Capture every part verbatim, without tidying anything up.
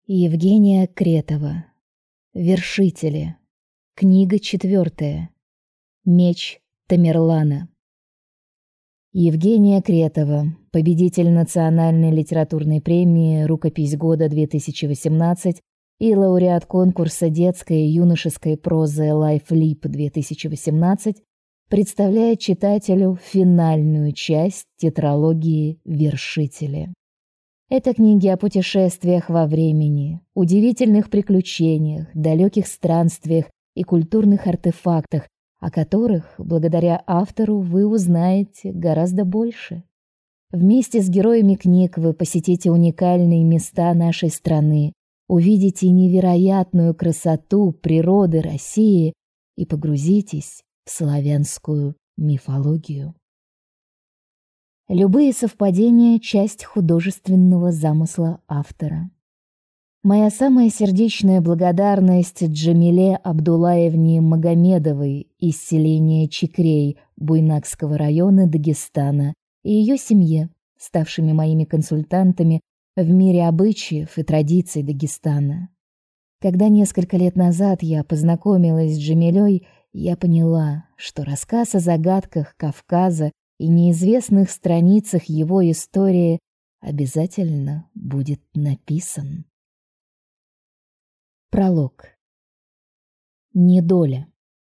Евгения Кретова. Вершители. Книга четвертая. Меч Тамерлана. Евгения Кретова, победитель национальной литературной премии «Рукопись года две тысячи восемнадцать» и лауреат конкурса детской и юношеской прозы «Лайфлип две тысячи восемнадцать», представляет читателю финальную часть тетралогии «Вершители». Это книги о путешествиях во времени, удивительных приключениях, далеких странствиях и культурных артефактах, о которых, благодаря автору, вы узнаете гораздо больше. Вместе с героями книг вы посетите уникальные места нашей страны, увидите невероятную красоту природы России и погрузитесь в славянскую мифологию. Любые совпадения — часть художественного замысла автора. Моя самая сердечная благодарность Джамиле Абдуллаевне Магомедовой из селения Чикрей Буйнакского района Дагестана и ее семье, ставшими моими консультантами в мире обычаев и традиций Дагестана. Когда несколько лет назад я познакомилась с Джамилей, я поняла, что рассказ о загадках Кавказа и неизвестных страницах его истории обязательно будет написан. Пролог. Недоля.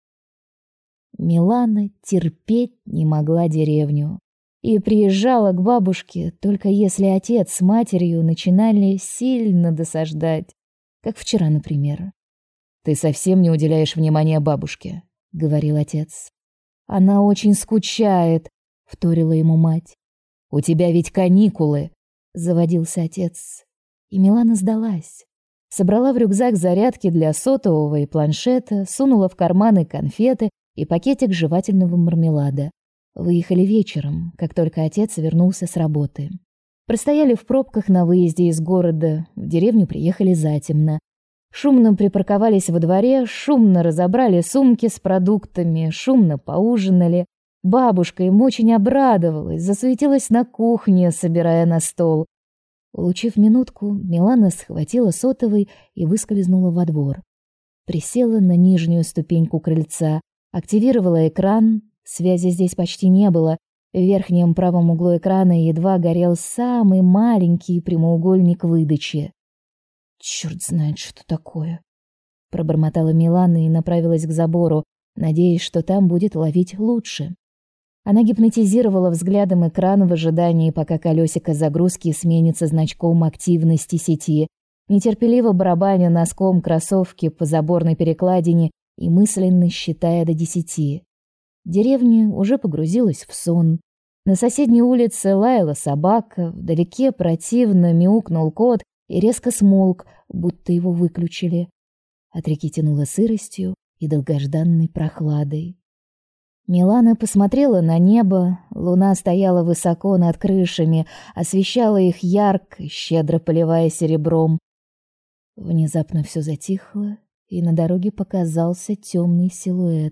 Милана терпеть не могла деревню и приезжала к бабушке только если отец с матерью начинали сильно досаждать, как вчера, например. «Ты совсем не уделяешь внимания бабушке», — говорил отец. «Она очень скучает», — вторила ему мать. «У тебя ведь каникулы», — заводился отец. И Милана сдалась. Собрала в рюкзак зарядки для сотового и планшета, сунула в карманы конфеты и пакетик жевательного мармелада. Выехали вечером, как только отец вернулся с работы. Простояли в пробках на выезде из города, в деревню приехали затемно. Шумно припарковались во дворе, шумно разобрали сумки с продуктами, шумно поужинали. Бабушка им очень обрадовалась, засуетилась на кухне, собирая на стол. Улучив минутку, Милана схватила сотовый и выскользнула во двор. Присела на нижнюю ступеньку крыльца, активировала экран, связи здесь почти не было. В верхнем правом углу экрана едва горел самый маленький прямоугольник выдачи. «Чёрт знает, что такое», — пробормотала Милана и направилась к забору, надеясь, что там будет ловить лучше. Она гипнотизировала взглядом экран в ожидании, пока колесико загрузки сменится значком активности сети, нетерпеливо барабаня носком кроссовки по заборной перекладине и мысленно считая до десяти. Деревня уже погрузилась в сон. На соседней улице лаяла собака, вдалеке противно мяукнул кот и резко смолк, будто его выключили. От реки тянуло сыростью и долгожданной прохладой. Милана посмотрела на небо, луна стояла высоко над крышами, освещала их ярко, щедро поливая серебром. Внезапно все затихло, и на дороге показался темный силуэт.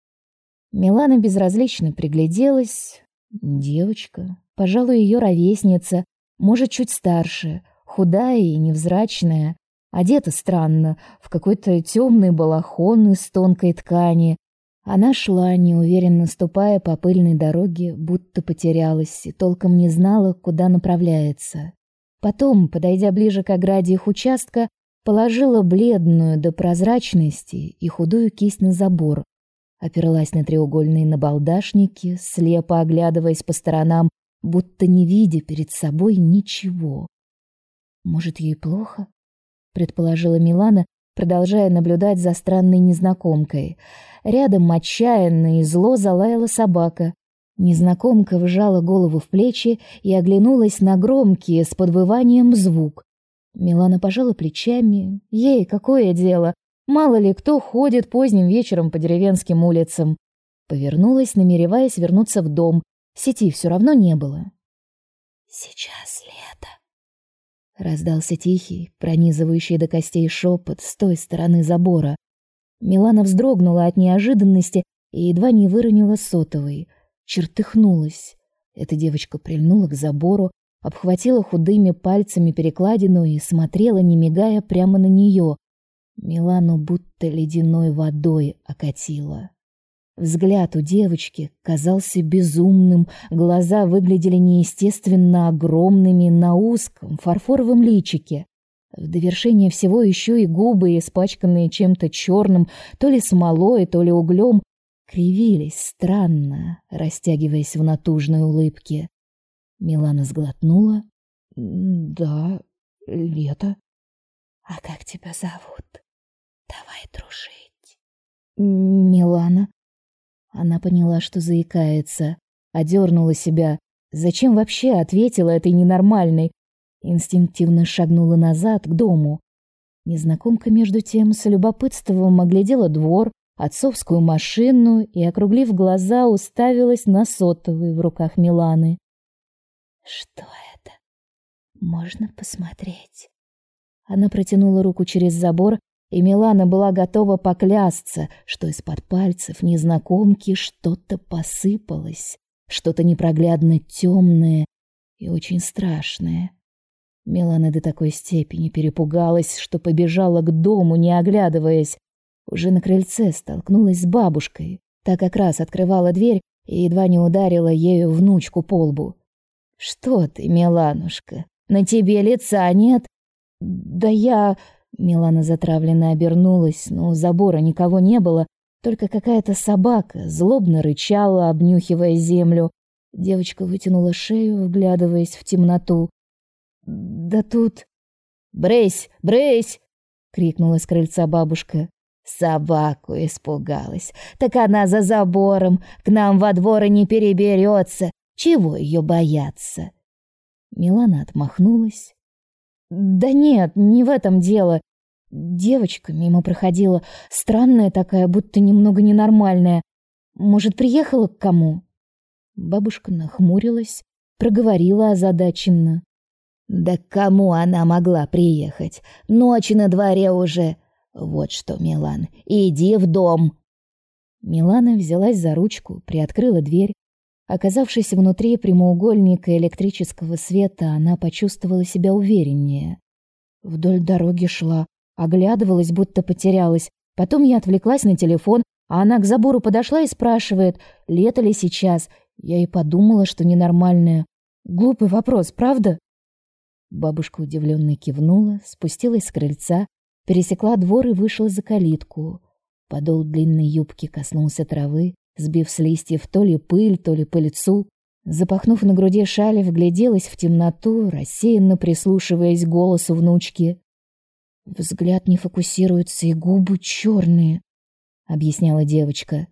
Милана безразлично пригляделась. Девочка, пожалуй, ее ровесница, может, чуть старше, худая и невзрачная, одета странно, в какой-то темный балахон из тонкой ткани. Она шла, неуверенно ступая по пыльной дороге, будто потерялась и толком не знала, куда направляется. Потом, подойдя ближе к ограде их участка, положила бледную до прозрачности и худую кисть на забор, оперлась на треугольные набалдашники, слепо оглядываясь по сторонам, будто не видя перед собой ничего. «Может, ей плохо?» — предположила Милана, продолжая наблюдать за странной незнакомкой. Рядом отчаянно и зло залаяла собака. Незнакомка вжала голову в плечи и оглянулась на громкий с подвыванием звук. Милана пожала плечами. Ей какое дело? Мало ли кто ходит поздним вечером по деревенским улицам. Повернулась, намереваясь вернуться в дом. Сети все равно не было. «Сейчас лето», — раздался тихий, пронизывающий до костей шепот с той стороны забора. Милана вздрогнула от неожиданности и едва не выронила сотовый. Чертыхнулась. Эта девочка прильнула к забору, обхватила худыми пальцами перекладину и смотрела, не мигая, прямо на нее. Милану будто ледяной водой окатило. Взгляд у девочки казался безумным, глаза выглядели неестественно огромными на узком фарфоровом личике. В довершение всего еще и губы, испачканные чем-то черным, то ли смолой, то ли углем, кривились странно, растягиваясь в натужной улыбке. Милана сглотнула. «Да, Лето». «А как тебя зовут? Давай дружить». «Милана». Она поняла, что заикается, одернула себя. Зачем вообще ответила этой ненормальной? Инстинктивно шагнула назад к дому. Незнакомка между тем с любопытством оглядела двор, отцовскую машину и, округлив глаза, уставилась на сотовый в руках Миланы. «Что это? Можно посмотреть?» Она протянула руку через забор, и Милана была готова поклясться, что из-под пальцев незнакомки что-то посыпалось, что-то непроглядно темное и очень страшное. Милана до такой степени перепугалась, что побежала к дому, не оглядываясь. Уже на крыльце столкнулась с бабушкой. Та как раз открывала дверь и едва не ударила ею внучку по лбу. «Что ты, Миланушка, на тебе лица нет?» «Да я...» Милана затравленно обернулась, но у забора никого не было, только какая-то собака злобно рычала, обнюхивая землю. Девочка вытянула шею, вглядываясь в темноту. «Да тут...» «Брысь, брысь!» — крикнула с крыльца бабушка. «Собаку испугалась. Так она за забором, к нам во двор и не переберется. Чего ее бояться?» Милана отмахнулась. «Да нет, не в этом дело. Девочка мимо проходила, странная такая, будто немного ненормальная. Может, приехала к кому?» Бабушка нахмурилась, проговорила озадаченно. «Да к кому она могла приехать? Ночь на дворе уже. Вот что, Милан, иди в дом». Милана взялась за ручку, приоткрыла дверь. Оказавшись внутри прямоугольника электрического света, она почувствовала себя увереннее. Вдоль дороги шла, оглядывалась, будто потерялась. Потом я отвлеклась на телефон, а она к забору подошла и спрашивает, лето ли сейчас. Я и подумала, что ненормальная. Глупый вопрос, правда? Бабушка удивленно кивнула, спустилась с крыльца, пересекла двор и вышла за калитку. Подол длинной юбки коснулся травы, сбив с листьев то ли пыль, то ли пыльцу. Запахнув на груди шаль, вгляделась в темноту, рассеянно прислушиваясь к голосу внучки. «Взгляд не фокусируется, и губы черные», — объясняла девочка.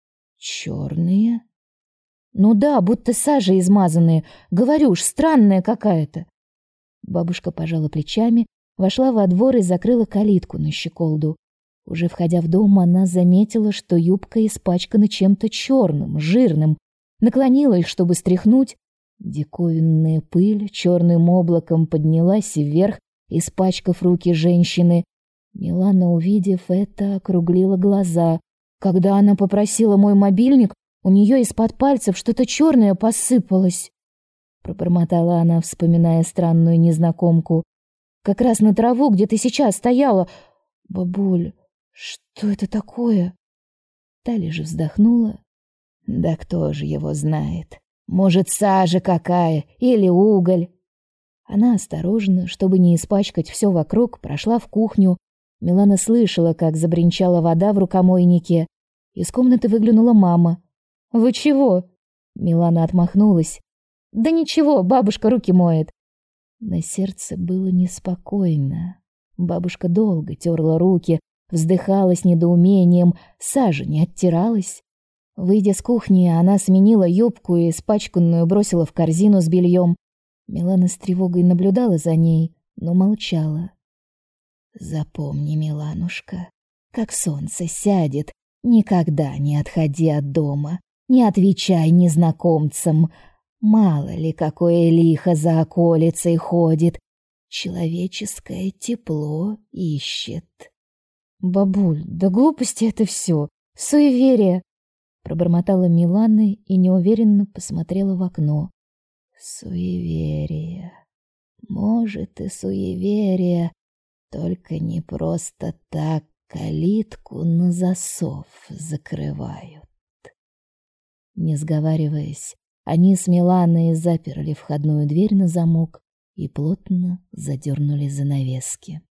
«Черные?» «Ну да, будто сажей измазанные. Говорю ж, странная какая-то». Бабушка пожала плечами, вошла во двор и закрыла калитку на щеколду. Уже входя в дом, она заметила, что юбка испачкана чем-то черным, жирным. Наклонилась, чтобы стряхнуть. Диковинная пыль черным облаком поднялась вверх, испачкав руки женщины. Милана, увидев это, округлила глаза. Когда она попросила мой мобильник, у нее из-под пальцев что-то черное посыпалось. Пробормотала она, вспоминая странную незнакомку. Как раз на траву, где ты сейчас стояла. Бабуль, что это такое? Та лишь вздохнула. Да кто же его знает? Может, сажа какая или уголь? Она осторожно, чтобы не испачкать все вокруг, прошла в кухню. Милана слышала, как забринчала вода в рукомойнике. Из комнаты выглянула мама. «Вы чего?» Милана отмахнулась. «Да ничего, бабушка руки моет». На сердце было неспокойно. Бабушка долго терла руки, вздыхала с недоумением, сажа не оттиралась. Выйдя с кухни, она сменила юбку и испачканную бросила в корзину с бельем. Милана с тревогой наблюдала за ней, но молчала. «Запомни, Миланушка, как солнце сядет, никогда не отходи от дома, не отвечай незнакомцам. Мало ли, какое лихо за околицей ходит, человеческое тепло ищет». «Бабуль, да глупости это все, суеверие!» Пробормотала Милана и неуверенно посмотрела в окно. Суеверие. Может, и суеверие, только не просто так калитку на засов закрывают. Не сговариваясь, они с Миланой заперли входную дверь на замок и плотно задернули занавески.